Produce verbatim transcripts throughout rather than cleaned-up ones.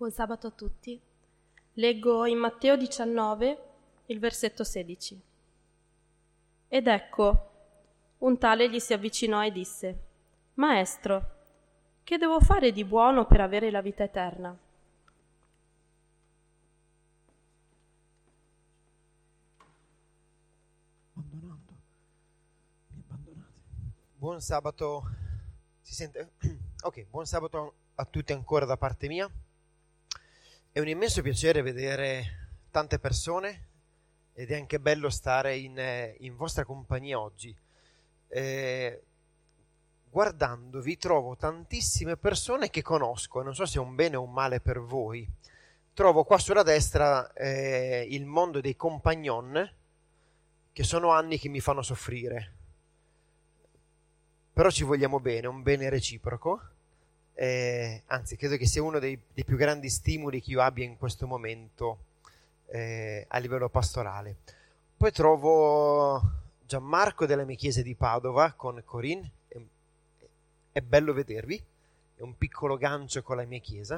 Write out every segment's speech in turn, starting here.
Buon sabato a tutti. Leggo in Matteo diciannove, il versetto sedici. Ed ecco, un tale gli si avvicinò e disse: Maestro, che devo fare di buono per avere la vita eterna? Abbandonando. Mi abbandonate. Buon sabato. Si sente? Ok, buon sabato a tutti ancora da parte mia. È un immenso piacere vedere tante persone ed è anche bello stare in, in vostra compagnia oggi. Eh, guardandovi trovo tantissime persone che conosco, non so se è un bene o un male per voi. Trovo qua sulla destra eh, il mondo dei compagnon, che sono anni che mi fanno soffrire, però ci vogliamo bene, un bene reciproco, eh, anzi credo che sia uno dei, dei più grandi stimoli che io abbia in questo momento eh, a livello pastorale. Poi trovo Gianmarco della mia chiesa di Padova con Corinne, è, è bello vedervi, è un piccolo gancio con la mia chiesa,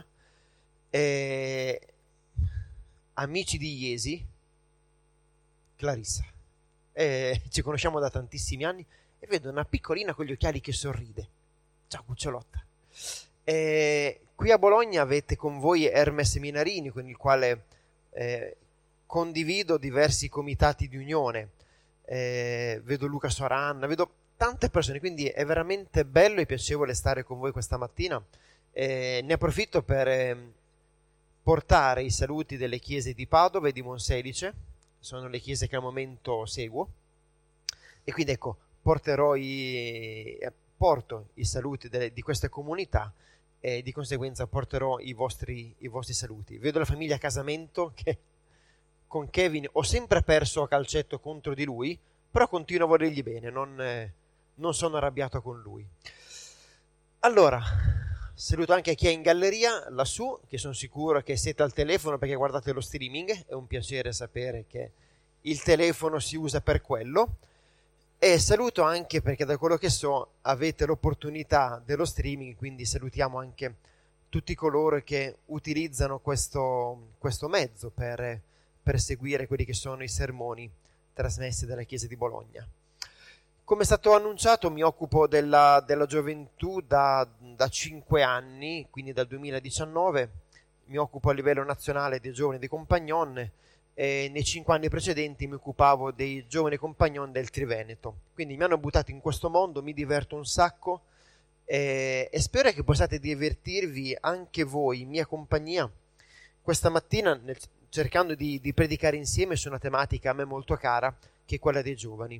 e amici di Iesi, Clarissa. Eh, ci conosciamo da tantissimi anni e vedo una piccolina con gli occhiali che sorride. Ciao cucciolotta. Eh, qui a Bologna avete con voi Hermes Minarini, con il quale eh, condivido diversi comitati di unione. Eh, vedo Luca Soranna, vedo tante persone, quindi è veramente bello e piacevole stare con voi questa mattina. Eh, ne approfitto per eh, portare i saluti delle chiese di Padova e di Monselice. Sono le chiese che al momento seguo, e quindi ecco, porterò i, porto i saluti delle, di queste comunità, e di conseguenza porterò i vostri, i vostri saluti. Vedo la famiglia Casamento, che con Kevin ho sempre perso a calcetto contro di lui, però continuo a volergli bene, non, eh, non sono arrabbiato con lui. Allora, saluto anche chi è in galleria lassù, che sono sicuro che siete al telefono perché guardate lo streaming. È un piacere sapere che il telefono si usa per quello. E saluto anche perché, da quello che so, avete l'opportunità dello streaming, quindi salutiamo anche tutti coloro che utilizzano questo, questo mezzo per, per seguire quelli che sono i sermoni trasmessi dalla Chiesa di Bologna. Come è stato annunciato, mi occupo della, della gioventù da, da cinque anni, quindi dal duemiladiciannove. Mi occupo a livello nazionale dei giovani dei compagnon, e nei cinque anni precedenti mi occupavo dei giovani compagnon del Triveneto. Quindi mi hanno buttato in questo mondo, mi diverto un sacco, e, e spero che possiate divertirvi anche voi in mia compagnia questa mattina, nel, cercando di, di predicare insieme su una tematica a me molto cara, che è quella dei giovani.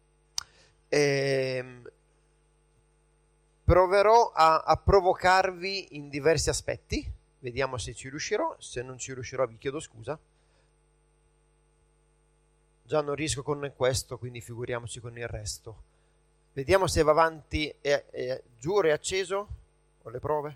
Eh, proverò a, a provocarvi in diversi aspetti, vediamo se ci riuscirò. Se non ci riuscirò vi chiedo scusa, già non riesco con questo, quindi figuriamoci con il resto. Vediamo se va avanti. È, è, giuro, è acceso? Ho le prove?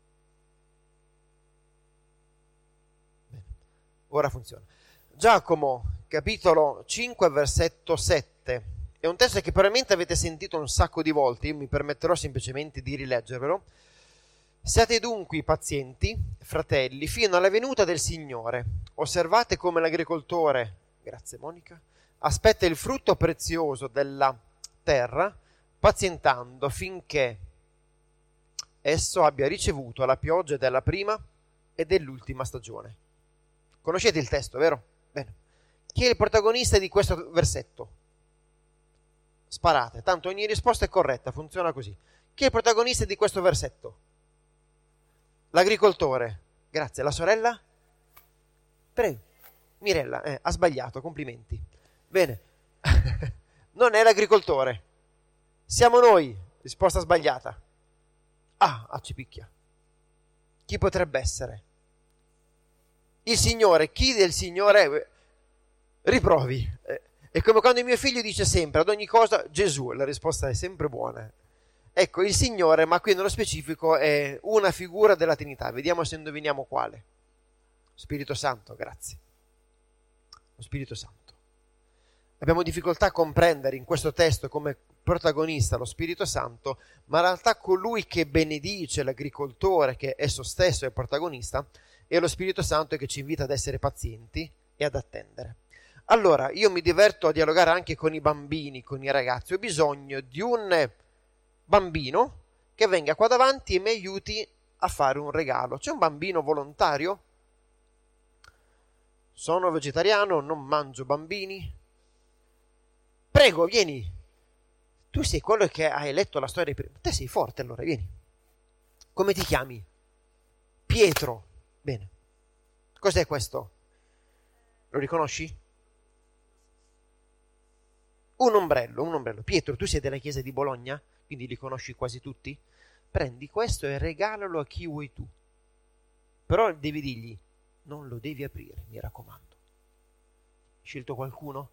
Bene. Ora funziona. Giacomo capitolo cinque versetto sette. È un testo che probabilmente avete sentito un sacco di volte, io mi permetterò semplicemente di rileggervelo. Siate dunque pazienti, fratelli, fino alla venuta del Signore. Osservate come l'agricoltore, grazie Monica, aspetta il frutto prezioso della terra, pazientando finché esso abbia ricevuto la pioggia della prima e dell'ultima stagione. Conoscete il testo, vero? Bene. Chi è il protagonista di questo versetto? Sparate, tanto ogni risposta è corretta, funziona così. Chi è il protagonista di questo versetto? L'agricoltore. Grazie. La sorella? Prego. Mirella, eh, ha sbagliato, complimenti. Bene. Non è l'agricoltore. Siamo noi. Risposta sbagliata. Ah, ah, ci picchia. Chi potrebbe essere? Il Signore. Chi del Signore? Riprovi. Eh, È come quando mio figlio dice sempre, ad ogni cosa, Gesù. La risposta è sempre buona. Ecco, il Signore, ma qui nello specifico è una figura della Trinità. Vediamo se indoviniamo quale. Spirito Santo, grazie. Lo Spirito Santo. abbiamo difficoltà a comprendere in questo testo come protagonista lo Spirito Santo, ma in realtà colui che benedice l'agricoltore, che esso stesso è il protagonista, è lo Spirito Santo che ci invita ad essere pazienti e ad attendere. Allora, io mi diverto a dialogare anche con i bambini, con i ragazzi. Ho bisogno di un bambino che venga qua davanti e mi aiuti a fare un regalo. C'è un bambino volontario? Sono vegetariano, non mangio bambini. Prego, vieni. Tu sei quello che hai letto la storia. Te sei forte, allora, vieni. Come ti chiami? Pietro. Bene. Cos'è questo? Lo riconosci? Un ombrello, un ombrello. Pietro, tu sei della chiesa di Bologna? Quindi li conosci quasi tutti? Prendi questo e regalalo a chi vuoi tu. Però devi dirgli, non lo devi aprire, mi raccomando. Hai scelto qualcuno?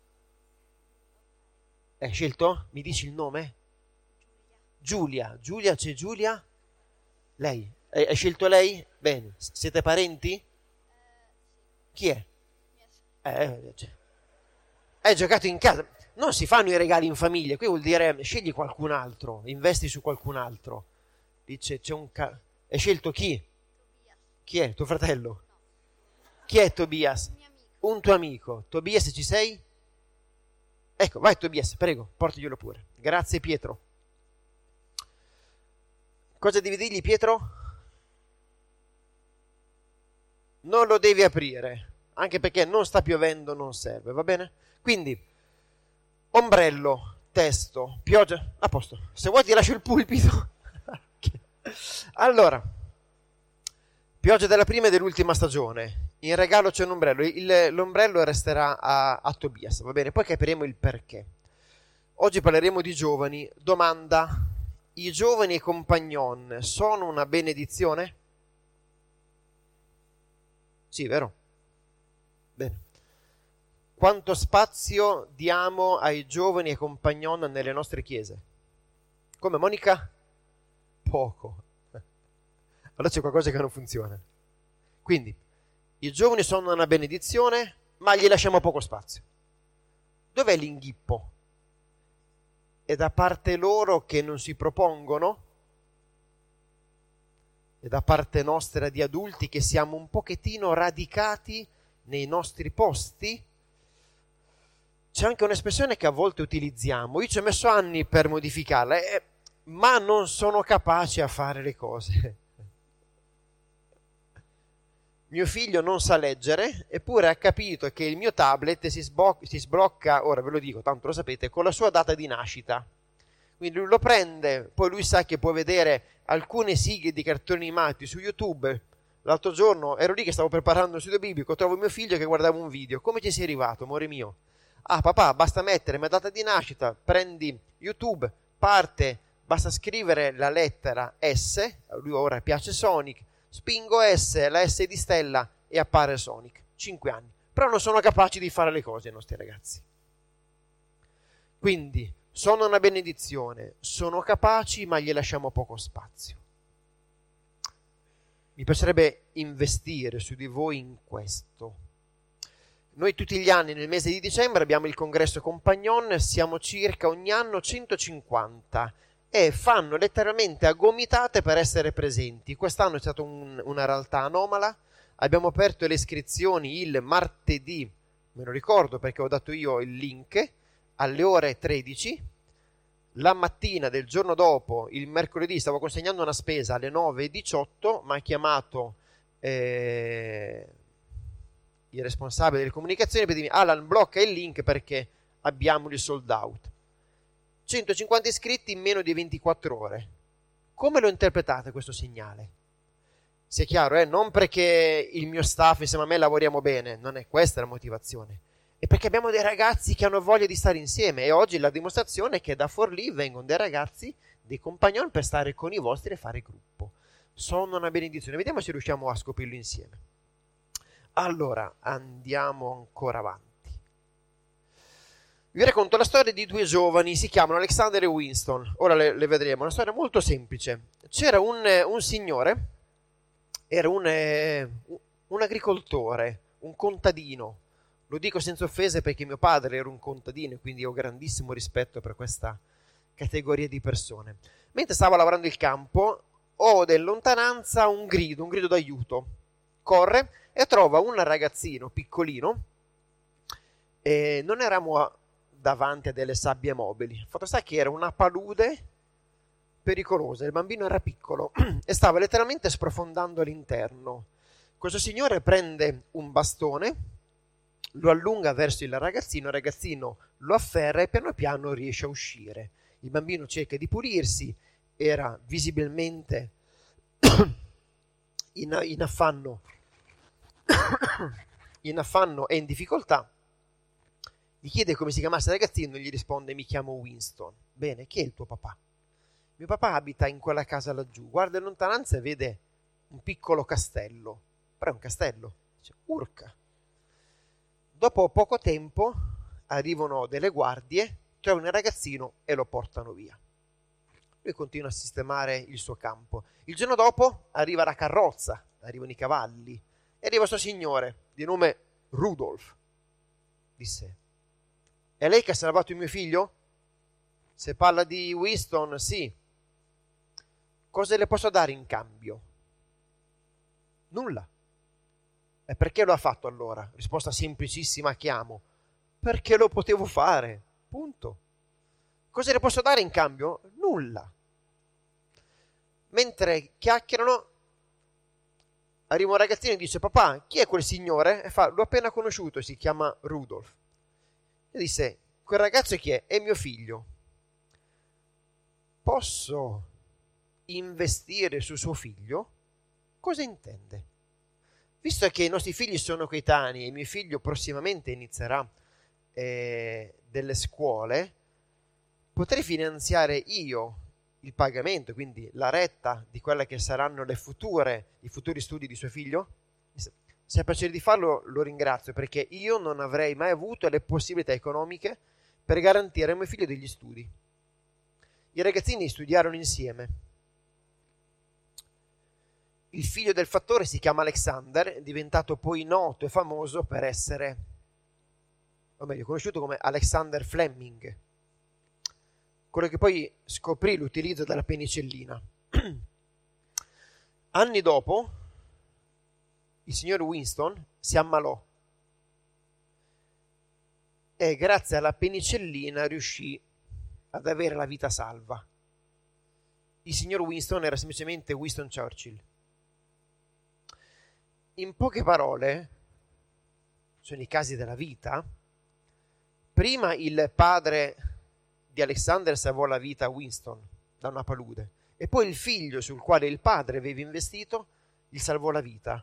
Hai scelto? Mi dici il nome? Giulia. Giulia, c'è Giulia? Lei. Hai scelto lei? Bene. Siete parenti? Chi è? Eh, cioè. Hai giocato in casa. Non si fanno i regali in famiglia, qui vuol dire scegli qualcun altro, investi su qualcun altro. Dice c'è un ca... Hai scelto chi? Chi è? Tuo fratello? Chi è Tobias? Un tuo amico. Tobias, ci sei? Ecco, vai Tobias, prego, portaglielo pure. Grazie Pietro. Cosa devi dirgli Pietro? Non lo devi aprire, anche perché non sta piovendo, non serve, va bene? Quindi ombrello, testo, pioggia, a posto. Se vuoi ti lascio il pulpito. Allora, pioggia della prima e dell'ultima stagione. In regalo c'è un ombrello. Il, l'ombrello resterà a, a Tobias, va bene? Poi capiremo il perché. Oggi parleremo di giovani. Domanda: i giovani e compagnon sono una benedizione? Sì, vero? Bene. Quanto spazio diamo ai giovani e compagnon nelle nostre chiese? Come, Monica? Poco. Allora c'è qualcosa che non funziona. Quindi, i giovani sono una benedizione, ma gli lasciamo poco spazio. Dov'è l'inghippo? È da parte loro che non si propongono? È da parte nostra di adulti che siamo un pochettino radicati nei nostri posti? C'è anche un'espressione che a volte utilizziamo, io ci ho messo anni per modificarla, eh, ma non sono capace a fare le cose. Mio figlio non sa leggere, eppure ha capito che il mio tablet si, sbo- si sblocca, ora ve lo dico, tanto lo sapete, con la sua data di nascita. Quindi lui lo prende, poi lui sa che può vedere alcune sigle di cartoni animati su YouTube. L'altro giorno ero lì che stavo preparando il studio biblico, trovo mio figlio che guardava un video. Come ci sei arrivato, amore mio? Ah, papà, basta mettere mia data di nascita, prendi YouTube, parte, basta scrivere la lettera S, a lui ora piace Sonic, spingo S, la S di Stella e appare Sonic. Cinque anni. Però non sono capaci di fare le cose i nostri ragazzi. Quindi, sono una benedizione, sono capaci ma gli lasciamo poco spazio. Mi piacerebbe investire su di voi in questo. Noi tutti gli anni nel mese di dicembre abbiamo il congresso Compagnon, siamo circa ogni anno centocinquanta e fanno letteralmente a gomitate per essere presenti. Quest'anno è stata un, una realtà anomala, abbiamo aperto le iscrizioni il martedì, me lo ricordo perché ho dato io il link, alle ore tredici, la mattina del giorno dopo, il mercoledì, stavo consegnando una spesa alle nove e diciotto, mi ha chiamato eh, il responsabile delle comunicazioni per dirmi Alan blocca il link perché abbiamo il sold out. centocinquanta iscritti in meno di ventiquattro ore. Come lo interpretate questo segnale? Sia chiaro, eh? Non perché il mio staff insieme a me lavoriamo bene, non è questa la motivazione. È perché abbiamo dei ragazzi che hanno voglia di stare insieme e oggi la dimostrazione è che da Forlì vengono dei ragazzi, dei compagnon per stare con i vostri e fare gruppo. Sono una benedizione. Vediamo se riusciamo a scoprirlo insieme. Allora, andiamo ancora avanti. Vi racconto la storia di due giovani, si chiamano Alexander e Winston. Ora le, le vedremo, una storia molto semplice. C'era un, un signore, era un, un agricoltore, un contadino, Lo dico senza offese perché mio padre era un contadino e quindi ho grandissimo rispetto per questa categoria di persone. Mentre stavo lavorando il campo, ho in lontananza un grido, un grido d'aiuto. Corre e trova un ragazzino piccolino, e non eravamo davanti a delle sabbie mobili. Fatto sta che era una palude pericolosa, il bambino era piccolo e stava letteralmente sprofondando all'interno. Questo signore prende un bastone, lo allunga verso il ragazzino, il ragazzino lo afferra e piano piano riesce a uscire. Il bambino cerca di pulirsi, era visibilmente in, in affanno in affanno e in difficoltà. Gli chiede come si chiamasse il ragazzino e gli risponde: mi chiamo Winston. Bene, chi è il tuo papà? Mio papà abita in quella casa laggiù, guarda in lontananza e vede un piccolo castello, però è un castello. Dice: urca. Dopo poco tempo arrivano delle guardie, trovano il ragazzino e lo portano via. Lui continua a sistemare il suo campo. Il giorno dopo arriva la carrozza, arrivano i cavalli e arriva questo signore di nome Rudolf. Disse: è lei che ha salvato il mio figlio? Se parla di Winston, sì. Cosa le posso dare in cambio? Nulla. E perché lo ha fatto allora? Risposta semplicissima che amo: perché lo potevo fare, punto. Cosa le posso dare in cambio? Nulla. Mentre chiacchierano, arriva un ragazzino e dice: papà, chi è quel signore? E fa: l'ho appena conosciuto, si chiama Rudolf. E disse: quel ragazzo chi è? È mio figlio. Posso investire su suo figlio? Cosa intende? Visto che i nostri figli sono coetanei e mio figlio prossimamente inizierà eh, delle scuole, potrei finanziare io il pagamento, quindi la retta di quelle che saranno le future, i futuri studi di suo figlio? Se ha piacere di farlo, lo ringrazio, perché io non avrei mai avuto le possibilità economiche per garantire a mio figlio degli studi. I ragazzini studiarono insieme. Il figlio del fattore si chiama Alexander, è diventato poi noto e famoso per essere, o meglio, conosciuto come Alexander Fleming, quello che poi scoprì l'utilizzo della penicillina. Anni dopo, il signor Winston si ammalò e grazie alla penicillina riuscì ad avere la vita salva. Il signor Winston era semplicemente Winston Churchill. In poche parole, sono i casi della vita. Prima il padre di Alexander salvò la vita a Winston da una palude e poi il figlio sul quale il padre aveva investito gli salvò la vita.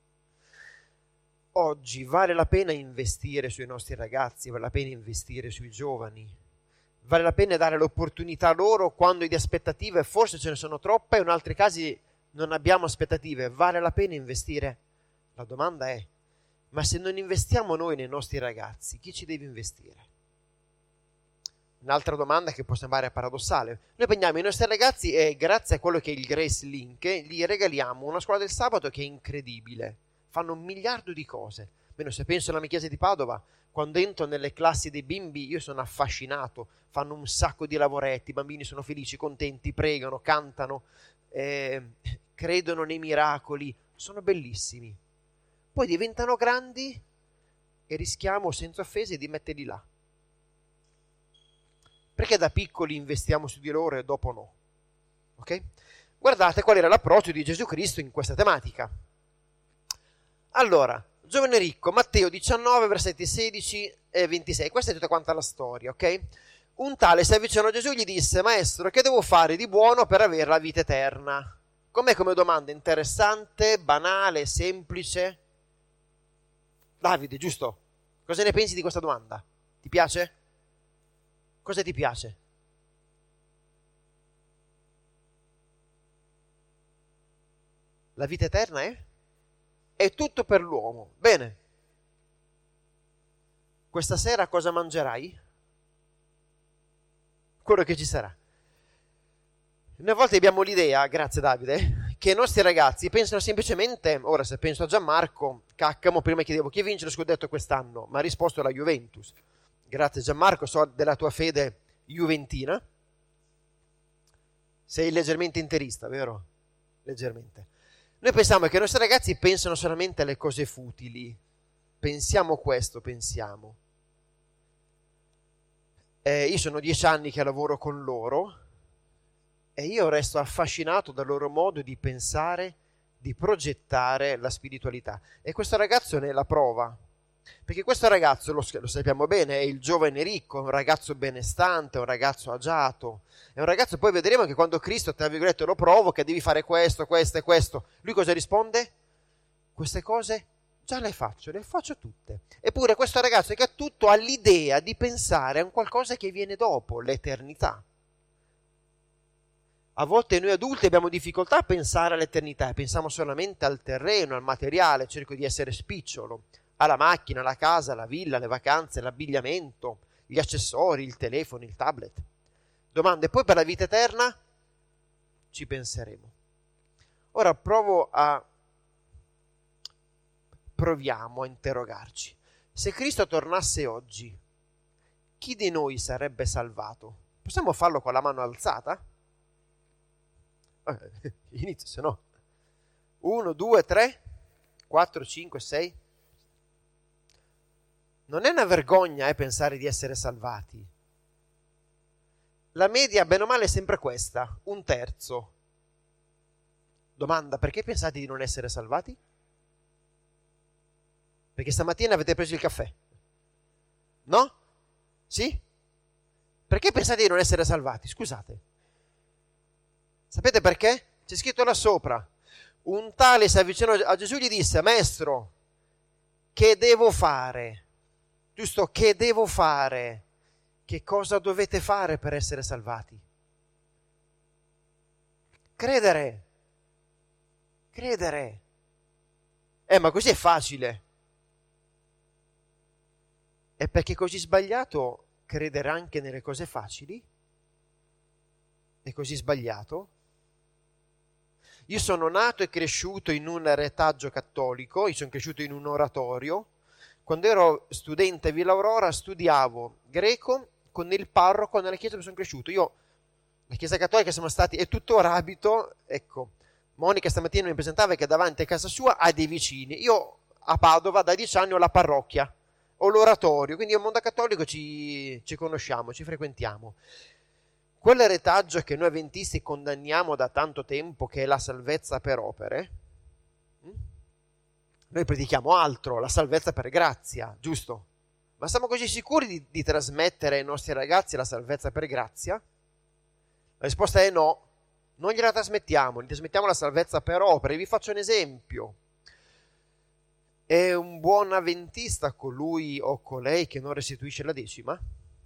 Oggi vale la pena investire sui nostri ragazzi, vale la pena investire sui giovani, vale la pena dare l'opportunità loro quando di aspettative forse ce ne sono troppe e in altri casi non abbiamo aspettative, vale la pena investire? La domanda è: ma se non investiamo noi nei nostri ragazzi, chi ci deve investire? Un'altra domanda che può sembrare paradossale: noi prendiamo i nostri ragazzi e grazie a quello che è il Grace Link gli regaliamo una scuola del sabato che è incredibile, fanno un miliardo di cose. Meno se penso alla mia chiesa di Padova, quando entro nelle classi dei bimbi io sono affascinato, fanno un sacco di lavoretti, i bambini sono felici, contenti, pregano, cantano, eh, credono nei miracoli, sono bellissimi. Poi diventano grandi e rischiamo senza offese di metterli là. Perché da piccoli investiamo su di loro e dopo no? Ok? Guardate qual era l'approccio di Gesù Cristo in questa tematica. Allora, giovane ricco, Matteo diciannove, versetti sedici e ventisei. Questa è tutta quanta la storia, ok? Un tale si avvicinò a Gesù e gli disse: Maestro, che devo fare di buono per avere la vita eterna? Com'è come domanda? Interessante, banale, semplice? Davide, giusto? Cosa ne pensi di questa domanda? Ti piace? Cosa ti piace? La vita eterna è? È tutto per l'uomo. Bene. Questa sera cosa mangerai? Quello che ci sarà. Noi a volte abbiamo l'idea, grazie Davide, che i nostri ragazzi pensano semplicemente, ora se penso a Gianmarco, Caccamo, prima chiedevo chi vince lo scudetto quest'anno, ma ha risposto la Juventus. Grazie Gianmarco, so della tua fede juventina. Sei leggermente interista, vero? Leggermente. Noi pensiamo che i nostri ragazzi pensano solamente alle cose futili. Pensiamo questo, pensiamo. Eh, io sono dieci anni che lavoro con loro e io resto affascinato dal loro modo di pensare, di progettare la spiritualità. E questo ragazzo ne è la prova. Perché questo ragazzo, lo, lo sappiamo bene, è il giovane ricco, è un ragazzo benestante, è un ragazzo agiato, è un ragazzo, poi vedremo che quando Cristo, tra virgolette, lo provoca, devi fare questo, questo e questo, lui cosa risponde? Queste cose già le faccio, le faccio tutte. Eppure questo ragazzo che ha tutto ha l'idea di pensare a un qualcosa che viene dopo, l'eternità. A volte noi adulti abbiamo difficoltà a pensare all'eternità, pensiamo solamente al terreno, al materiale, cerco di essere spicciolo, alla macchina, la casa, la villa, le vacanze, l'abbigliamento, gli accessori, il telefono, il tablet. Domande, poi per la vita eterna ci penseremo. Ora provo a proviamo a interrogarci. Se Cristo tornasse oggi, chi di noi sarebbe salvato? Possiamo farlo con la mano alzata? Eh, inizio, se no. Uno, due, tre, quattro, cinque, sei. Non è una vergogna eh, pensare di essere salvati. La media, bene o male, è sempre questa, un terzo. Domanda, perché pensate di non essere salvati? Perché stamattina avete preso il caffè? No? Sì? Perché pensate di non essere salvati? Scusate. Sapete perché? C'è scritto là sopra. Un tale si avvicinò a Gesù e gli disse, Maestro, che devo fare? Giusto, che devo fare? Che cosa dovete fare per essere salvati? Credere. Credere. Eh, ma così è facile. È perché è così sbagliato credere anche nelle cose facili? È così sbagliato? Io sono nato e cresciuto in un retaggio cattolico, io sono cresciuto in un oratorio. Quando ero studente a Villa Aurora studiavo greco con il parroco nella chiesa dove sono cresciuto. Io, la chiesa cattolica siamo stati, e tuttora abito, ecco, Monica stamattina mi presentava che davanti a casa sua ha dei vicini. Io a Padova da dieci anni ho la parrocchia, ho l'oratorio, quindi al mondo cattolico ci, ci conosciamo, ci frequentiamo. Quel retaggio che noi avventisti condanniamo da tanto tempo, che è la salvezza per opere, noi predichiamo altro, la salvezza per grazia, giusto? Ma siamo così sicuri di, di trasmettere ai nostri ragazzi la salvezza per grazia? La risposta è no, non gliela trasmettiamo, gli trasmettiamo la salvezza per opere. Vi faccio un esempio. È un buon avventista colui o colei che non restituisce la decima?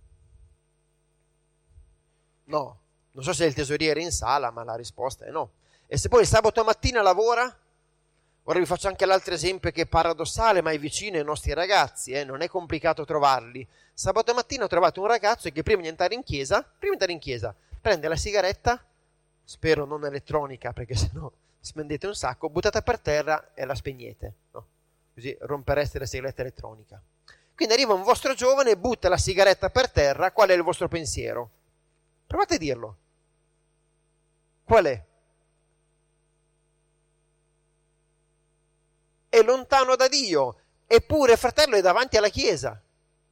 No, non so se il tesoriere è in sala, ma la risposta è no. E se poi il sabato mattina lavora? Ora vi faccio anche l'altro esempio che è paradossale, ma è vicino ai nostri ragazzi, eh? Non è complicato trovarli. Sabato mattina ho trovato un ragazzo che prima di entrare in chiesa, prima di entrare in chiesa, prende la sigaretta, spero non elettronica perché sennò spendete un sacco, buttata per terra e la spegnete, no? Così rompereste la sigaretta elettronica. Quindi arriva un vostro giovane e butta la sigaretta per terra, qual è il vostro pensiero? Provate a dirlo. Qual è? È lontano da Dio, eppure fratello è davanti alla chiesa.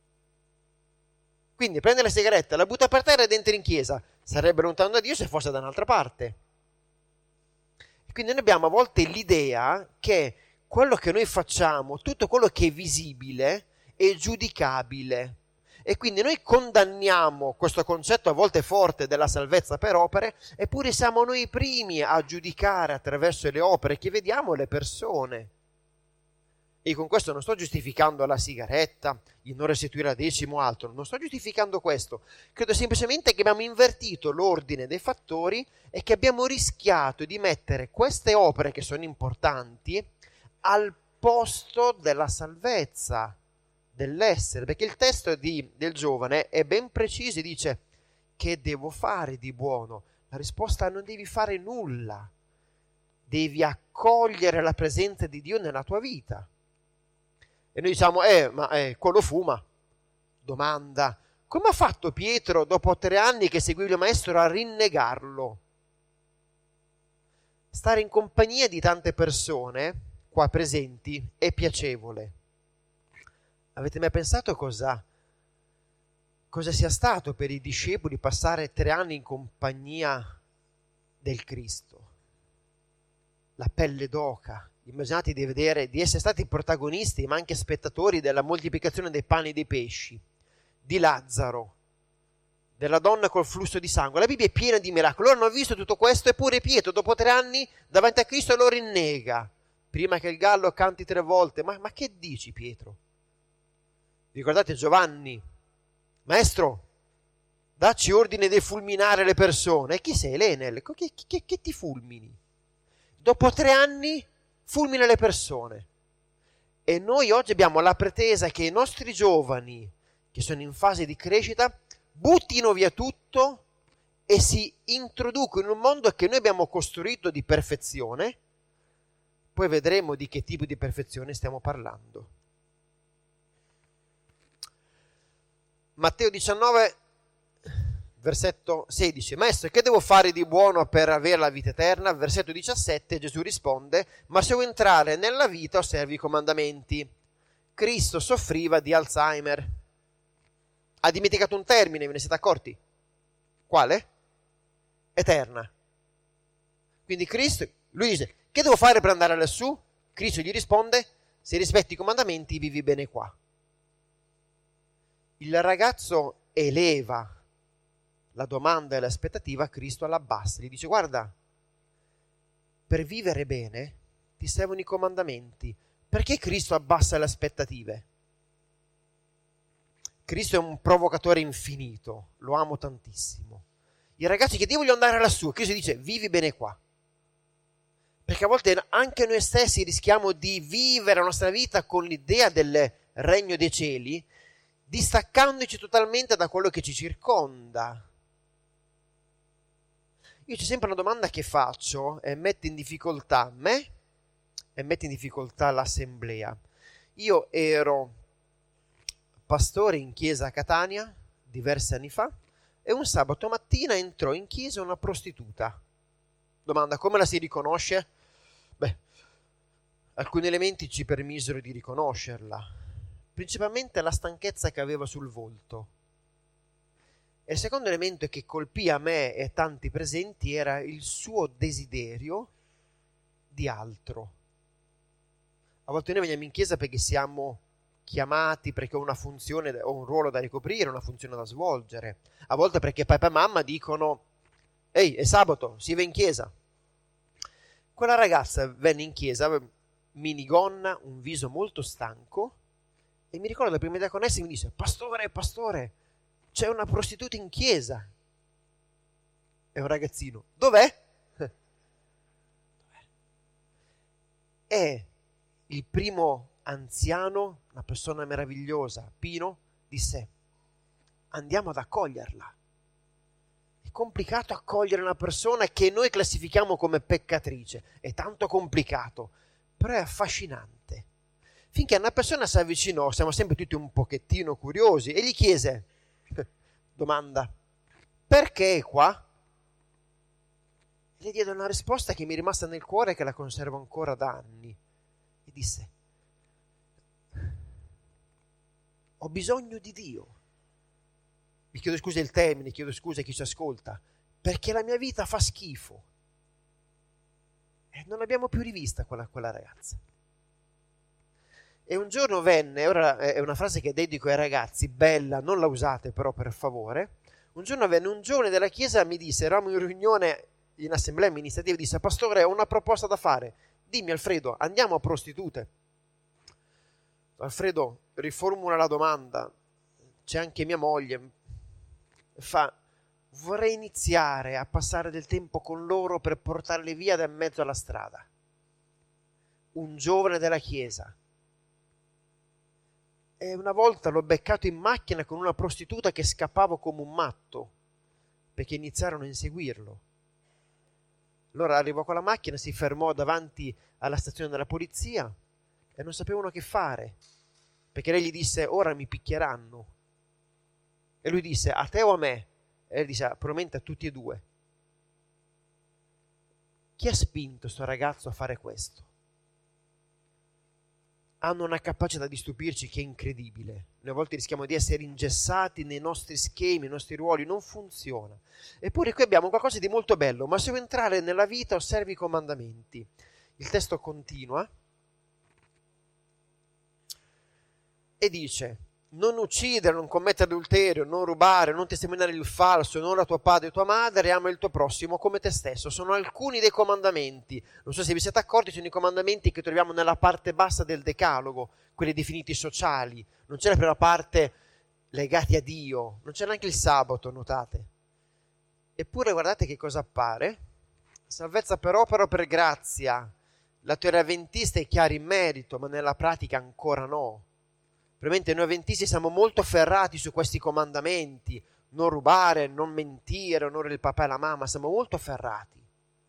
Quindi prende la sigaretta, la butta per terra ed entra in chiesa. Sarebbe lontano da Dio se fosse da un'altra parte. Quindi noi abbiamo a volte l'idea che quello che noi facciamo, tutto quello che è visibile, è giudicabile. E quindi noi condanniamo questo concetto a volte forte della salvezza per opere, eppure siamo noi i primi a giudicare attraverso le opere che vediamo le persone. E con questo non sto giustificando la sigaretta, il non restituire la decima o altro, non sto giustificando questo. Credo semplicemente che abbiamo invertito l'ordine dei fattori e che abbiamo rischiato di mettere queste opere che sono importanti al posto della salvezza dell'essere, perché il testo di, del giovane è ben preciso e dice: che devo fare di buono? La risposta è: non devi fare nulla. devi accogliere la presenza di Dio nella tua vita. E noi diciamo, eh, ma eh, quello fuma. Domanda, come ha fatto Pietro, dopo tre anni che seguiva il maestro, a rinnegarlo? Stare in compagnia di tante persone qua presenti è piacevole. Avete mai pensato cosa, cosa sia stato per i discepoli passare tre anni in compagnia del Cristo? La pelle d'oca. Immaginate di vedere, di essere stati protagonisti, ma anche spettatori della moltiplicazione dei pani e dei pesci, di Lazzaro, della donna col flusso di sangue. La Bibbia è piena di miracoli. Loro hanno visto tutto questo, eppure Pietro, dopo tre anni, davanti a Cristo lo rinnega. Prima che il gallo canti tre volte. Ma, ma che dici, Pietro? Ricordate Giovanni? Maestro, dacci ordine di fulminare le persone. E chi sei, l'Enel? Che, che, che ti fulmini? Dopo tre anni fulmina le persone. E noi oggi abbiamo la pretesa che i nostri giovani, che sono in fase di crescita, buttino via tutto e si introducono in un mondo che noi abbiamo costruito di perfezione. Poi vedremo di che tipo di perfezione stiamo parlando. Matteo diciannove, versetto sedici. Maestro, che devo fare di buono per avere la vita eterna? Versetto diciassette, Gesù risponde, ma se vuoi entrare nella vita osservi i comandamenti. Cristo soffriva di Alzheimer. Ha dimenticato un termine, ve ne siete accorti? Quale? Eterna. Quindi Cristo, lui dice, che devo fare per andare lassù? Cristo gli risponde, se rispetti i comandamenti vivi bene qua. Il ragazzo eleva la domanda e l'aspettativa, Cristo l'abbassa. Gli dice, guarda, per vivere bene ti servono i comandamenti. Perché Cristo abbassa le aspettative? Cristo è un provocatore infinito, lo amo tantissimo. I ragazzi che voglio andare lassù, Cristo dice, vivi bene qua. Perché a volte anche noi stessi rischiamo di vivere la nostra vita con l'idea del regno dei cieli, distaccandoci totalmente da quello che ci circonda. Io c'è sempre una domanda che faccio e mette in difficoltà me e mette in difficoltà l'assemblea. Io ero pastore in chiesa a Catania diversi anni fa e un sabato mattina entrò in chiesa una prostituta. Domanda, come la si riconosce? Beh, alcuni elementi ci permisero di riconoscerla, principalmente la stanchezza che aveva sul volto. E il secondo elemento che colpì a me e tanti presenti era il suo desiderio di altro. A volte noi veniamo in chiesa perché siamo chiamati, perché ho una funzione o un ruolo da ricoprire, una funzione da svolgere. A volte perché papà e mamma dicono, ehi, è sabato, si va in chiesa. Quella ragazza venne in chiesa, minigonna, un viso molto stanco, e mi ricordo la prima idea con essa e mi disse, pastore, pastore, c'è una prostituta in chiesa. E un ragazzino, dov'è? Dov'è? È il primo anziano, una persona meravigliosa, Pino, disse, andiamo ad accoglierla. È complicato accogliere una persona che noi classifichiamo come peccatrice, è tanto complicato, però è affascinante. Finché una persona si avvicinò, siamo sempre tutti un pochettino curiosi, e gli chiese, domanda, perché è qua? E le diede una risposta che mi è rimasta nel cuore e che la conservo ancora da anni. E disse, ho bisogno di Dio. Mi chiedo scusa il termine, chiedo scusa a chi ci ascolta, perché la mia vita fa schifo. E non l'abbiamo più rivista quella, quella ragazza. E un giorno venne, ora è una frase che dedico ai ragazzi, bella, non la usate però per favore, un giorno venne un giovane della chiesa, mi disse, eravamo in riunione in assemblea amministrativa, disse, pastore, ho una proposta da fare, dimmi Alfredo, andiamo a prostitute? Alfredo riformula la domanda, c'è anche mia moglie, fa, vorrei iniziare a passare del tempo con loro per portarle via da in mezzo alla strada. Un giovane della chiesa. E una volta l'ho beccato in macchina con una prostituta che scappava come un matto, perché iniziarono a inseguirlo. Allora arrivò con la macchina, si fermò davanti alla stazione della polizia e non sapevano che fare, perché lei gli disse: ora mi picchieranno. E lui disse: a te o a me? E lei disse: probabilmente a tutti e due. Chi ha spinto sto ragazzo a fare questo? Hanno una capacità di stupirci che è incredibile. Alle volte rischiamo di essere ingessati nei nostri schemi, nei nostri ruoli, non funziona. Eppure qui abbiamo qualcosa di molto bello: ma se vuoi entrare nella vita, osservi i comandamenti. Il testo continua e dice: non uccidere, non commettere adulterio, non rubare, non testimoniare il falso, non la tua padre e tua madre, ama il tuo prossimo come te stesso. Sono alcuni dei comandamenti. Non so se vi siete accorti, sono i comandamenti che troviamo nella parte bassa del Decalogo, quelli definiti sociali. Non c'è la prima parte legati a Dio, non c'è neanche il sabato, notate. Eppure guardate che cosa appare: salvezza per opera o per grazia. La teoria avventista è chiara in merito, ma nella pratica ancora no. Probabilmente noi avventisti siamo molto ferrati su questi comandamenti: non rubare, non mentire, onore il papà e la mamma, siamo molto ferrati.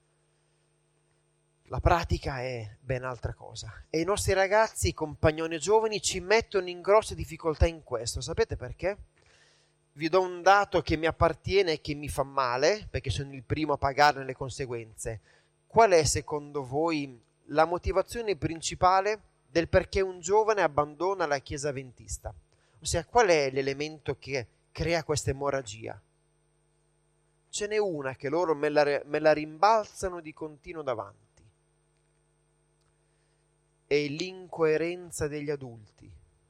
La pratica è ben altra cosa. E i nostri ragazzi, i compagnoni giovani, ci mettono in grosse difficoltà in questo. Sapete perché? Vi do un dato che mi appartiene e che mi fa male, perché sono il primo a pagarne le conseguenze. Qual è secondo voi la motivazione principale del perché un giovane abbandona la chiesa avventista? Ossia, qual è l'elemento che crea questa emorragia? Ce n'è una che loro me la, me la rimbalzano di continuo davanti: è l'incoerenza degli adulti.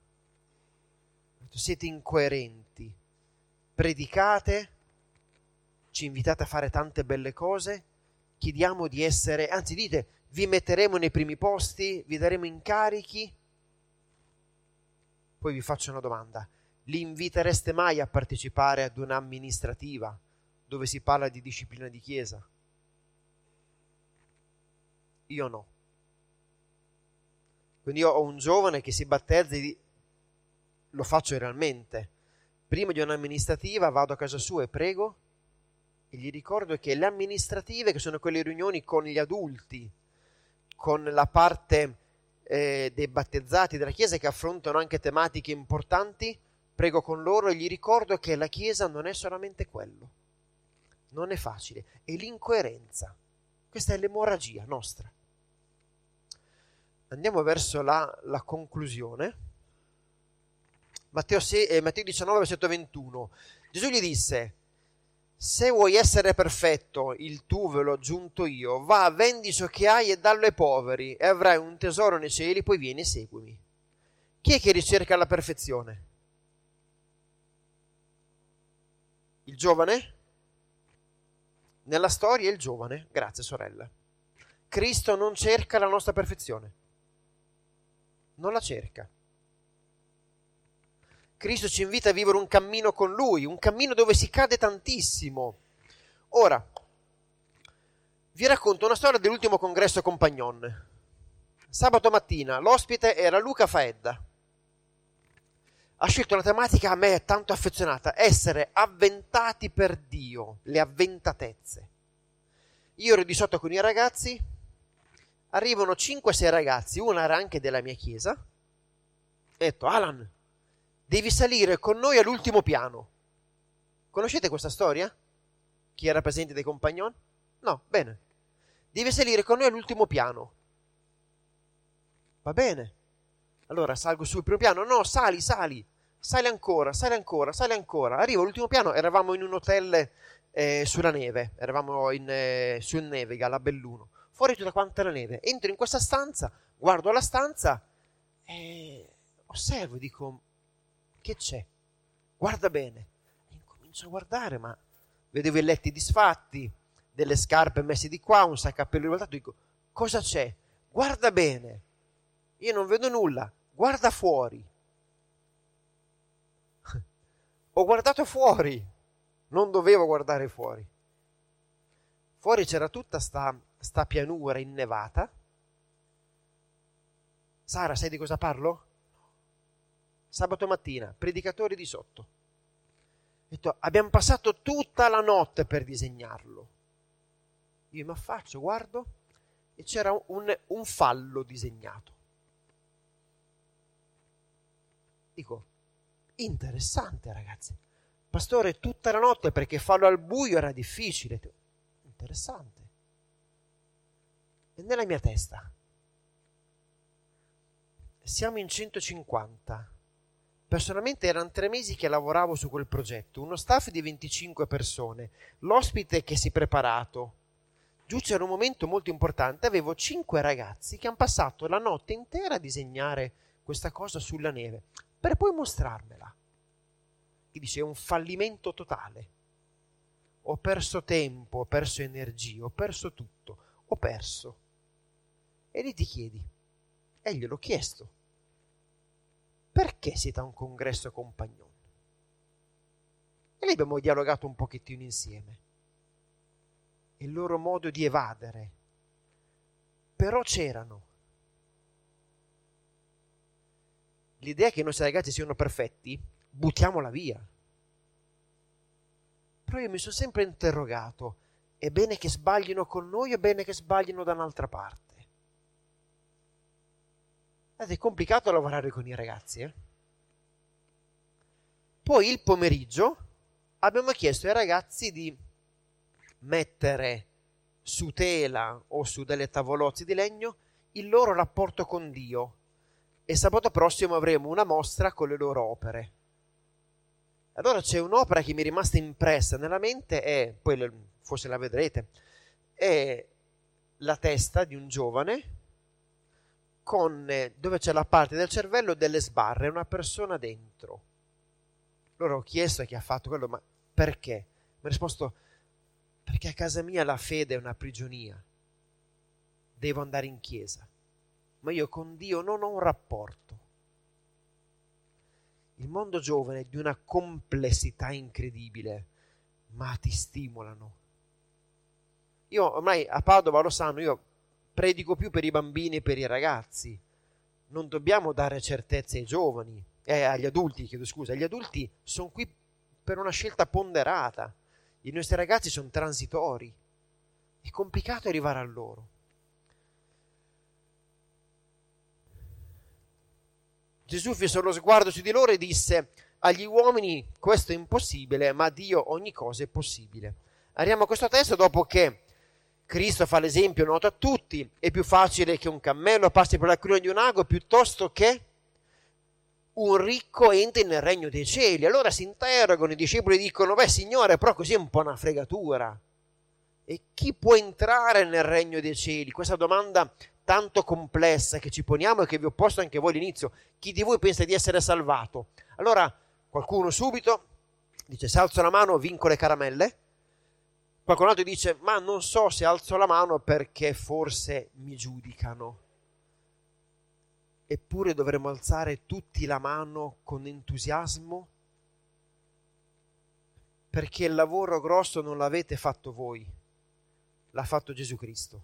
Siete incoerenti, predicate, ci invitate a fare tante belle cose, chiediamo di essere, anzi dite: vi metteremo nei primi posti, vi daremo incarichi. Poi vi faccio una domanda: li invitereste mai a partecipare ad un'amministrativa dove si parla di disciplina di chiesa? Io no. Quindi io ho un giovane che si battezza e lo faccio realmente. Prima di un'amministrativa vado a casa sua e prego e gli ricordo che le amministrative, che sono quelle riunioni con gli adulti, con la parte eh, dei battezzati della Chiesa, che affrontano anche tematiche importanti, prego con loro e gli ricordo che la Chiesa non è solamente quello. Non è facile. E l'incoerenza. Questa è l'emorragia nostra. Andiamo verso la, la conclusione. Matteo, sei, eh, Matteo diciannove, versetto ventuno. Gesù gli disse: se vuoi essere perfetto, il tu ve l'ho aggiunto io, va, vendi ciò che hai e dallo ai poveri e avrai un tesoro nei cieli, poi vieni e seguimi. Chi è che ricerca la perfezione? Il giovane? Nella storia è il giovane, grazie sorella. Cristo non cerca la nostra perfezione, non la cerca. Cristo ci invita a vivere un cammino con Lui, un cammino dove si cade tantissimo. Ora, vi racconto una storia dell'ultimo congresso Compagnon. Sabato mattina l'ospite era Luca Faedda. Ha scelto una tematica a me tanto affezionata: essere avventati per Dio, le avventatezze. Io ero di sotto con i ragazzi, arrivano cinque sei ragazzi, una era anche della mia chiesa. Ho detto: Alan, devi salire con noi all'ultimo piano. Conoscete questa storia? Chi era presente dei Compagnon? No, bene. Devi salire con noi all'ultimo piano. Va bene. Allora salgo sul primo piano. No, sali, sali. Sali ancora, sali ancora, sali ancora. Arrivo all'ultimo piano, eravamo in un hotel eh, sulla neve. Eravamo in, eh, sul Nevega, a Belluno. Fuori tutta quanta la neve. Entro in questa stanza, guardo la stanza e osservo, dico: che c'è? Guarda bene. E incomincio a guardare, ma vedevo i letti disfatti, delle scarpe messe di qua, un saccappello rivoltato. Dico: cosa c'è? Guarda bene. Io non vedo nulla. Guarda fuori. Ho guardato fuori. Non dovevo guardare fuori. Fuori c'era tutta sta, sta pianura innevata. Sara, sai di cosa parlo? Sabato mattina, predicatori di sotto. Ho detto: abbiamo passato tutta la notte per disegnarlo. Io mi affaccio, guardo, e c'era un, un fallo disegnato. Dico, interessante ragazzi. Pastore, tutta la notte perché farlo al buio era difficile. Interessante. E nella mia testa, siamo in centocinquanta. Personalmente erano tre mesi che lavoravo su quel progetto, uno staff di venticinque persone, l'ospite che si è preparato. Giù c'era un momento molto importante, avevo cinque ragazzi che hanno passato la notte intera a disegnare questa cosa sulla neve, per poi mostrarmela. Chi dice, è un fallimento totale. Ho perso tempo, ho perso energie, ho perso tutto, ho perso. E lì ti chiedi, e gliel'ho chiesto, perché siete a un congresso compagnon? E lì abbiamo dialogato un pochettino insieme. Il loro modo di evadere. Però c'erano. L'idea che i nostri ragazzi siano perfetti, buttiamola via. Però io mi sono sempre interrogato, è bene che sbaglino con noi o è bene che sbaglino da un'altra parte? Ed è complicato lavorare con i ragazzi, eh? Poi il pomeriggio abbiamo chiesto ai ragazzi di mettere su tela o su delle tavolozze di legno il loro rapporto con Dio, e sabato prossimo avremo una mostra con le loro opere. Allora c'è un'opera che mi è rimasta impressa nella mente, e poi forse la vedrete, è la testa di un giovane con, dove c'è la parte del cervello delle sbarre, una persona dentro. Allora ho chiesto a chi ha fatto quello, ma perché? Mi ha risposto, perché a casa mia la fede è una prigionia, devo andare in chiesa, ma io con Dio non ho un rapporto. Il mondo giovane è di una complessità incredibile, ma ti stimolano. Io ormai a Padova lo sanno, io predico più per i bambini e per i ragazzi. Non dobbiamo dare certezze ai giovani, eh, agli adulti, chiedo scusa, gli adulti sono qui per una scelta ponderata. I nostri ragazzi sono transitori, è complicato arrivare a loro. Gesù fissò lo sguardo su di loro e disse, agli uomini questo è impossibile, ma a Dio ogni cosa è possibile. Arriviamo a questo testo dopo che Cristo fa l'esempio noto a tutti, è più facile che un cammello passi per la cruna di un ago piuttosto che un ricco entri nel regno dei cieli. Allora si interrogano, i discepoli dicono, beh Signore, però così è un po' una fregatura. E chi può entrare nel regno dei cieli? Questa domanda tanto complessa che ci poniamo e che vi ho posto anche voi all'inizio. Chi di voi pensa di essere salvato? Allora qualcuno subito dice, se alzo la mano vinco le caramelle. Qualcun altro dice, ma non so se alzo la mano perché forse mi giudicano. Eppure dovremmo alzare tutti la mano con entusiasmo, perché il lavoro grosso non l'avete fatto voi, l'ha fatto Gesù Cristo.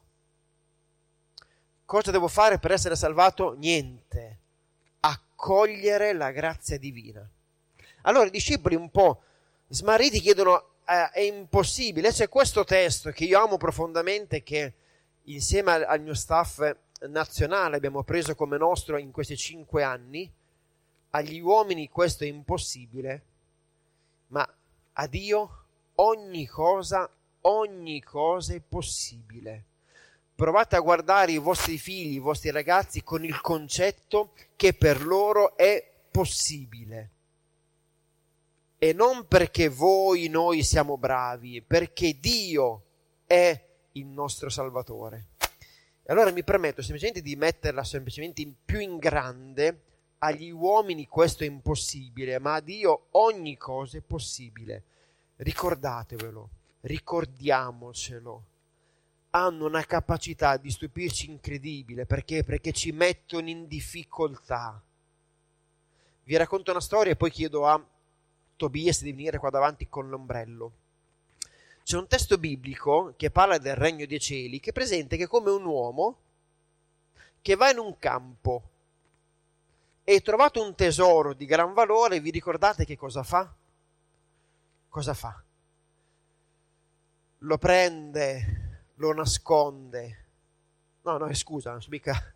Cosa devo fare per essere salvato? Niente. Accogliere la grazia divina. Allora i discepoli un po' smarriti chiedono, eh, è impossibile. C'è questo testo che io amo profondamente, che insieme al, al mio staff nazionale abbiamo preso come nostro in questi cinque anni. Agli uomini questo è impossibile, ma a Dio ogni cosa, ogni cosa è possibile. Provate a guardare i vostri figli, i vostri ragazzi con il concetto che per loro è possibile. E non perché voi, noi siamo bravi, perché Dio è il nostro Salvatore. E allora mi permetto semplicemente di metterla semplicemente in più in grande. Agli uomini questo è impossibile, ma a Dio ogni cosa è possibile. Ricordatevelo, ricordiamocelo. Hanno una capacità di stupirci incredibile. Perché? Perché ci mettono in difficoltà. Vi racconto una storia e poi chiedo a Tobias di venire qua davanti con l'ombrello. C'è un testo biblico che parla del regno dei cieli, che presenta che come un uomo che va in un campo e trovato un tesoro di gran valore, vi ricordate che cosa fa? Cosa fa? Lo prende, lo nasconde. No, no, scusa, non so mica.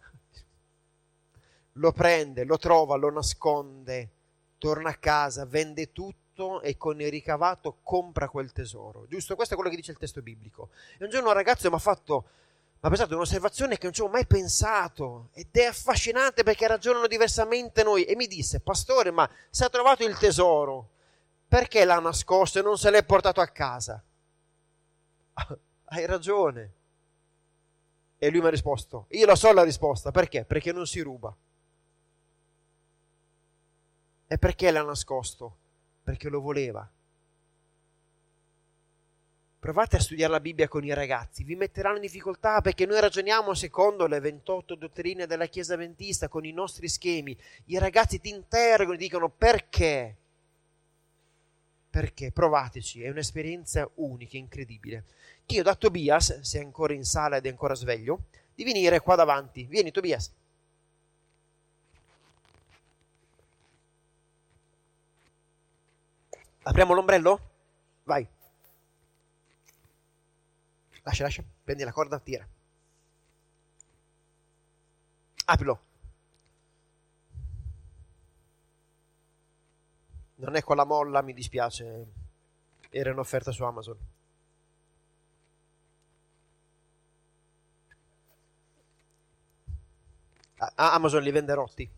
Lo prende, lo trova, lo nasconde, torna a casa, vende tutto e con il ricavato compra quel tesoro. Giusto? Questo è quello che dice il testo biblico. E un giorno un ragazzo mi ha fatto, mi ha pensato un'osservazione che non ci avevo mai pensato ed è affascinante perché ragionano diversamente noi. E mi disse: pastore, ma se ha trovato il tesoro, perché l'ha nascosto e non se l'è portato a casa? Hai ragione. E lui mi ha risposto: io la so la risposta. Perché? Perché non si ruba. E perché l'ha nascosto? Perché lo voleva. Provate a studiare la Bibbia con i ragazzi, vi metteranno in difficoltà perché noi ragioniamo secondo le ventotto dottrine della Chiesa Adventista, con i nostri schemi. I ragazzi ti interrogano e dicono: perché? Perché? Provateci, è un'esperienza unica, incredibile. Chiedo a Tobias, se è ancora in sala ed è ancora sveglio, di venire qua davanti. Vieni, Tobias. Apriamo l'ombrello? Vai. Lascia, lascia. Prendi la corda, tira. Aprilo. Non è con la molla, mi dispiace. Era in offerta su Amazon. Ah, Amazon li vende rotti.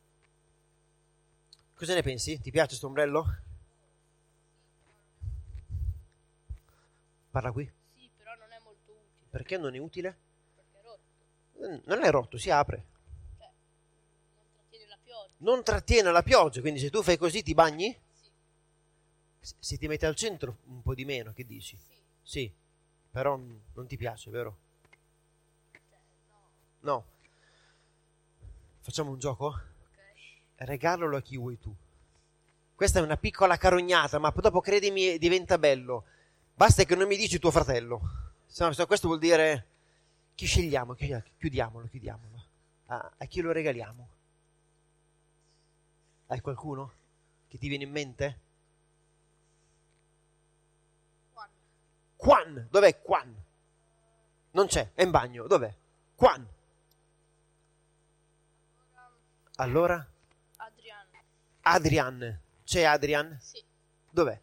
Cosa ne pensi? Ti piace questo ombrello? Parla qui. Sì, però non è molto utile. Perché non è utile? Perché è rotto. Non è rotto, si apre. Cioè, non trattiene la pioggia. Non trattiene la pioggia, quindi se tu fai così ti bagni? Sì. Se ti metti al centro un po' di meno, che dici? Sì. Sì, però non ti piace, vero? Cioè, no. No. Facciamo un gioco? Ok. Regalalo a chi vuoi tu. Questa è una piccola carognata, ma dopo credimi diventa bello. Basta che non mi dici tuo fratello. Se no, questo vuol dire chi scegliamo? Chiudiamolo, chiudiamolo. A, a chi lo regaliamo? Hai qualcuno che ti viene in mente? Juan. Juan, dov'è Juan? Non c'è, è in bagno, dov'è? Juan. Allora? Adrian. Adrian. C'è Adrian? Sì. Dov'è?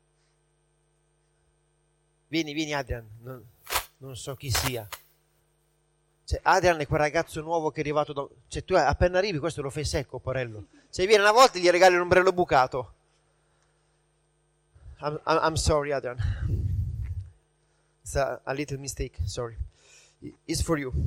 Vieni, vieni Adrian. Non, non so chi sia. Cioè, Adrian è quel ragazzo nuovo che è arrivato da... Cioè, tu appena arrivi questo lo fai secco, porello. Se viene una volta gli regali un ombrello bucato. I'm, I'm, I'm sorry, Adrian. It's a, a little mistake, sorry. It's for you.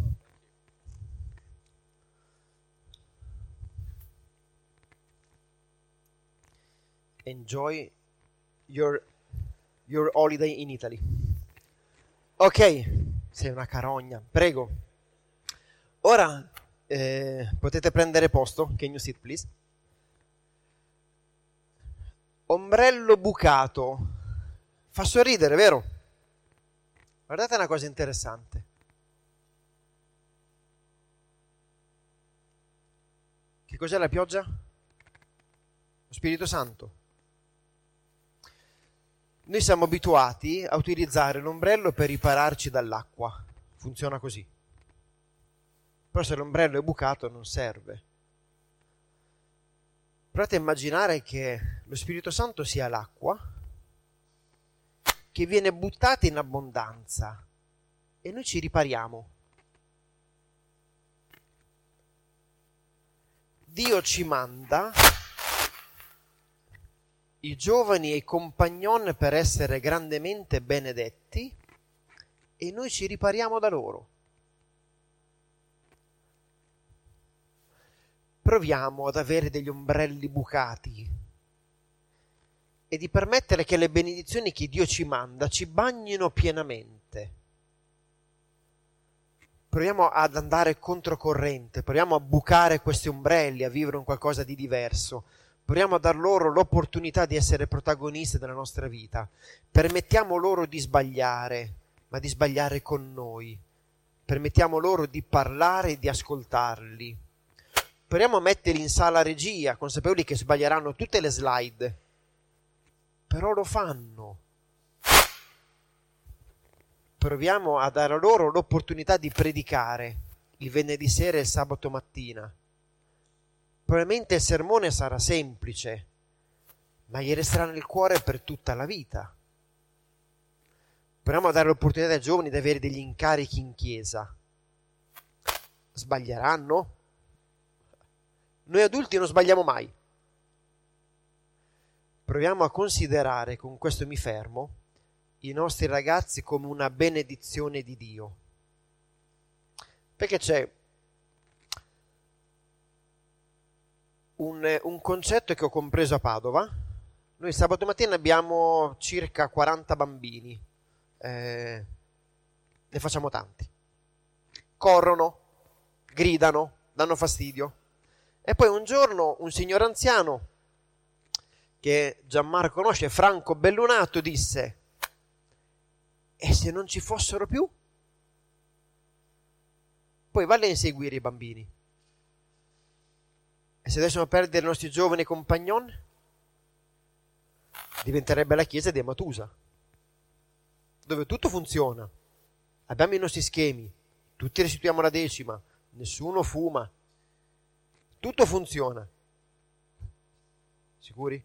Enjoy your, your holiday in Italy. Ok, sei una carogna, prego. Ora eh, potete prendere posto. Can you sit, please? Ombrello bucato. Fa sorridere, vero? Guardate una cosa interessante. Che cos'è la pioggia? Lo Spirito Santo. Noi siamo abituati a utilizzare l'ombrello per ripararci dall'acqua. Funziona così. Però se l'ombrello è bucato non serve. Provate a immaginare che lo Spirito Santo sia l'acqua che viene buttata in abbondanza e noi ci ripariamo. Dio ci manda i giovani e i compagnon per essere grandemente benedetti e noi ci ripariamo da loro. Proviamo ad avere degli ombrelli bucati e di permettere che le benedizioni che Dio ci manda ci bagnino pienamente. Proviamo ad andare controcorrente, proviamo a bucare questi ombrelli, a vivere un qualcosa di diverso. Proviamo a dar loro l'opportunità di essere protagonisti della nostra vita. Permettiamo loro di sbagliare, ma di sbagliare con noi. Permettiamo loro di parlare e di ascoltarli. Proviamo a metterli in sala regia, consapevoli che sbaglieranno tutte le slide. Però lo fanno. proviamo a dare loro l'opportunità di predicare il venerdì sera e il sabato mattina. Probabilmente il sermone sarà semplice, ma gli resterà nel cuore per tutta la vita. Proviamo a dare l'opportunità ai giovani di avere degli incarichi in chiesa. Sbaglieranno? Noi adulti non sbagliamo mai. Proviamo a considerare, con questo mi fermo, i nostri ragazzi come una benedizione di Dio. Perché c'è un, un concetto che ho compreso a Padova. Noi sabato mattina abbiamo circa quaranta bambini, eh, ne facciamo tanti. Corrono, gridano, danno fastidio. E poi un giorno un signore anziano, che Gianmarco conosce, Franco Bellunato, disse: e se non ci fossero più? Poi valle a inseguire i bambini. E se dovessimo perdere i nostri giovani compagnon? Diventerebbe la chiesa di Amatusa, dove tutto funziona. Abbiamo i nostri schemi, tutti restituiamo la decima, nessuno fuma, tutto funziona. Sicuri?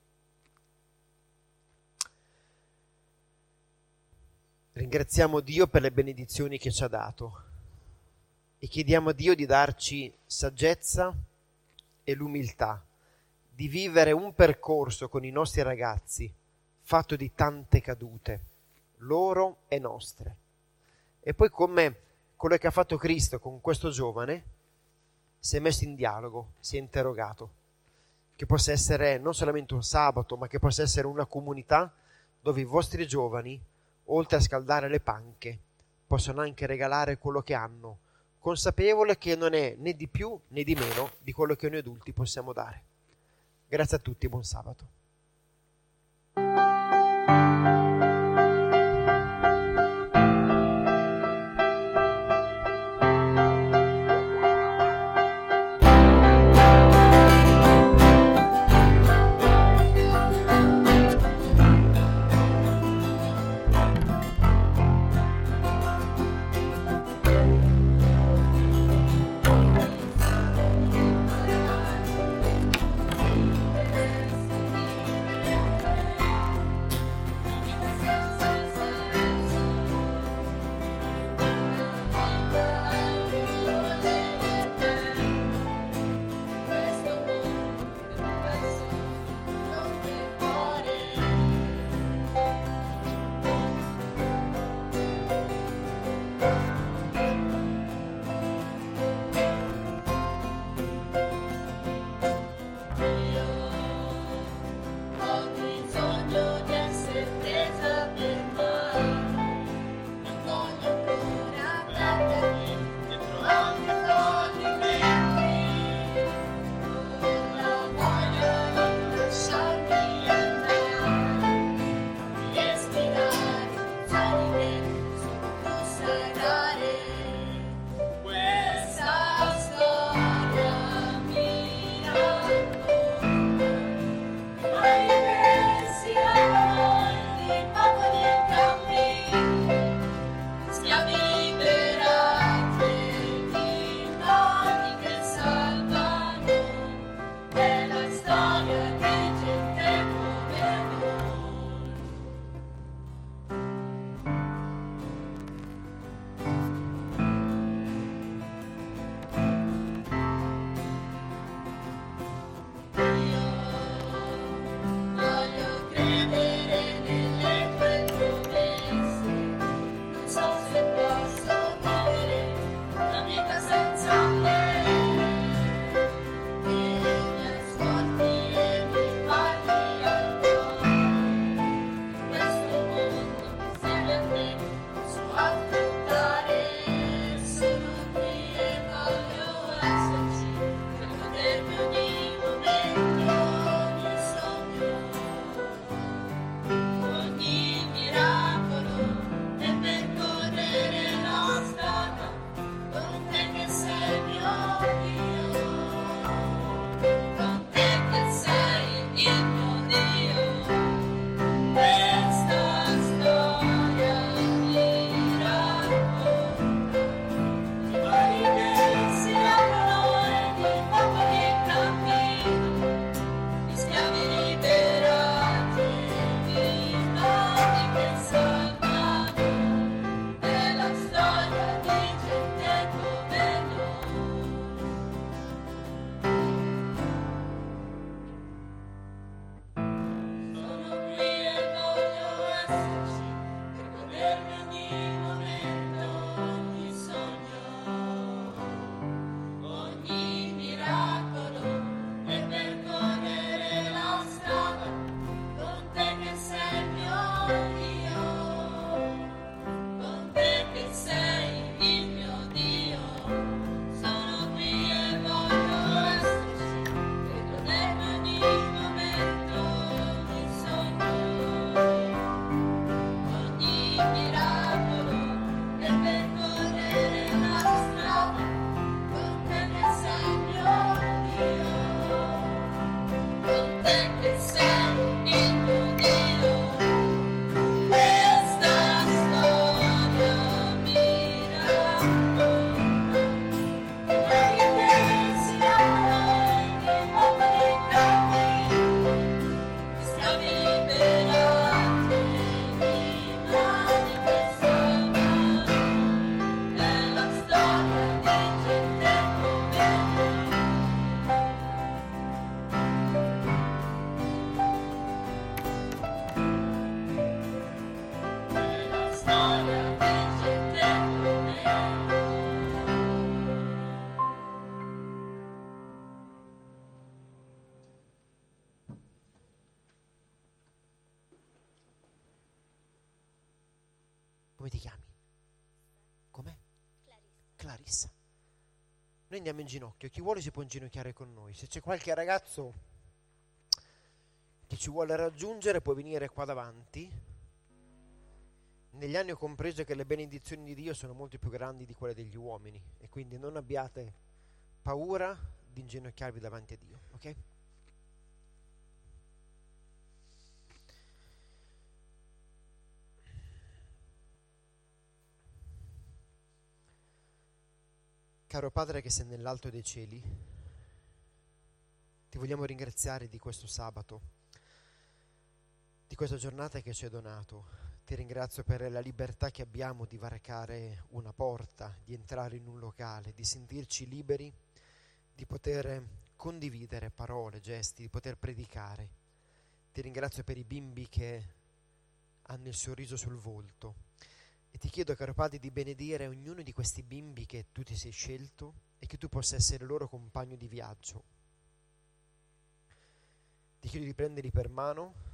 Ringraziamo Dio per le benedizioni che ci ha dato e chiediamo a Dio di darci saggezza e l'umiltà di vivere un percorso con i nostri ragazzi fatto di tante cadute, loro e nostre. E poi, come quello che ha fatto Cristo con questo giovane, si è messo in dialogo, si è interrogato, che possa essere non solamente un sabato, ma che possa essere una comunità dove i vostri giovani, oltre a scaldare le panche, possono anche regalare quello che hanno, consapevole che non è né di più né di meno di quello che noi adulti possiamo dare. Grazie a tutti, buon sabato. Come ti chiami? Com'è? Clarissa. Clarissa. Noi andiamo in ginocchio, chi vuole si può inginocchiare con noi. Se c'è qualche ragazzo che ci vuole raggiungere può venire qua davanti. Negli anni ho compreso che le benedizioni di Dio sono molto più grandi di quelle degli uomini e quindi non abbiate paura di inginocchiarvi davanti a Dio, ok? Caro Padre che sei nell'alto dei cieli, ti vogliamo ringraziare di questo sabato, di questa giornata che ci hai donato. Ti ringrazio per la libertà che abbiamo di varcare una porta, di entrare in un locale, di sentirci liberi, di poter condividere parole, gesti, di poter predicare. Ti ringrazio per i bimbi che hanno il sorriso sul volto. E ti chiedo, caro Padre, di benedire ognuno di questi bimbi che tu ti sei scelto e che tu possa essere loro compagno di viaggio. Ti chiedo di prenderli per mano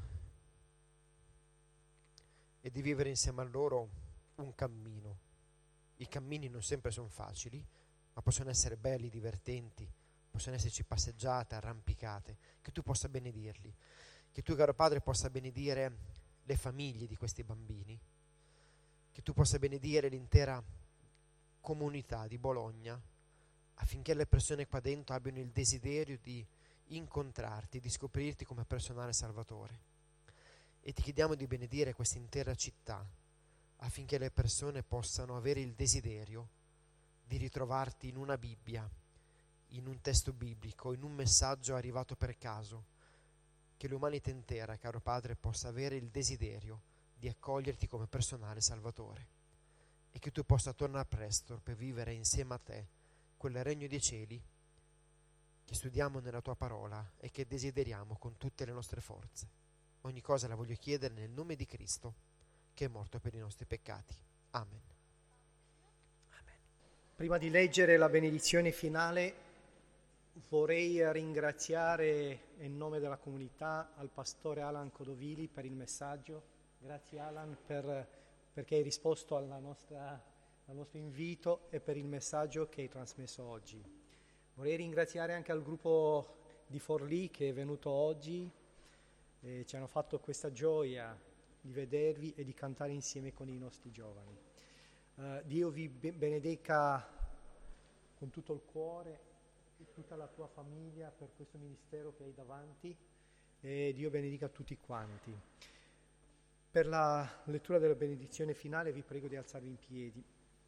e di vivere insieme a loro un cammino. I cammini non sempre sono facili, ma possono essere belli, divertenti, possono esserci passeggiate, arrampicate, che tu possa benedirli, che tu, caro Padre, possa benedire le famiglie di questi bambini, che tu possa benedire l'intera comunità di Bologna, affinché le persone qua dentro abbiano il desiderio di incontrarti, di scoprirti come personale salvatore. E ti chiediamo di benedire questa intera città, affinché le persone possano avere il desiderio di ritrovarti in una Bibbia, in un testo biblico, in un messaggio arrivato per caso, che l'umanità intera, caro Padre, possa avere il desiderio di accoglierti come personale salvatore e che tu possa tornare presto per vivere insieme a te quel regno dei cieli che studiamo nella tua parola e che desideriamo con tutte le nostre forze. Ogni cosa la voglio chiedere nel nome di Cristo, che è morto per i nostri peccati. Amen. Amen. Prima di leggere la benedizione finale, vorrei ringraziare in nome della comunità al pastore Alan Codovili per il messaggio. Grazie Alan per, perché hai risposto alla nostra, al nostro invito e per il messaggio che hai trasmesso oggi. Vorrei ringraziare anche al gruppo di Forlì che è venuto oggi. E ci hanno fatto questa gioia di vedervi e di cantare insieme con i nostri giovani. Uh, Dio vi benedica con tutto il cuore e tutta la tua famiglia per questo ministero che hai davanti e Dio benedica tutti quanti. Per la lettura della benedizione finale vi prego di alzarvi in piedi.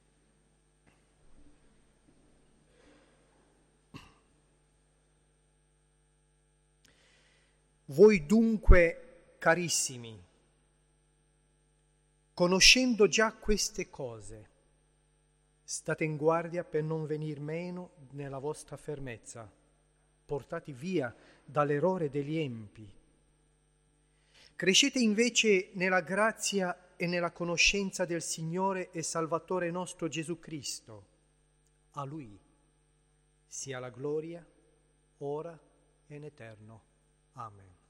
Voi dunque, carissimi, conoscendo già queste cose, state in guardia per non venir meno nella vostra fermezza, portati via dall'errore degli empi. Crescete invece nella grazia e nella conoscenza del Signore e Salvatore nostro Gesù Cristo. A Lui sia la gloria, ora e in eterno. Amen.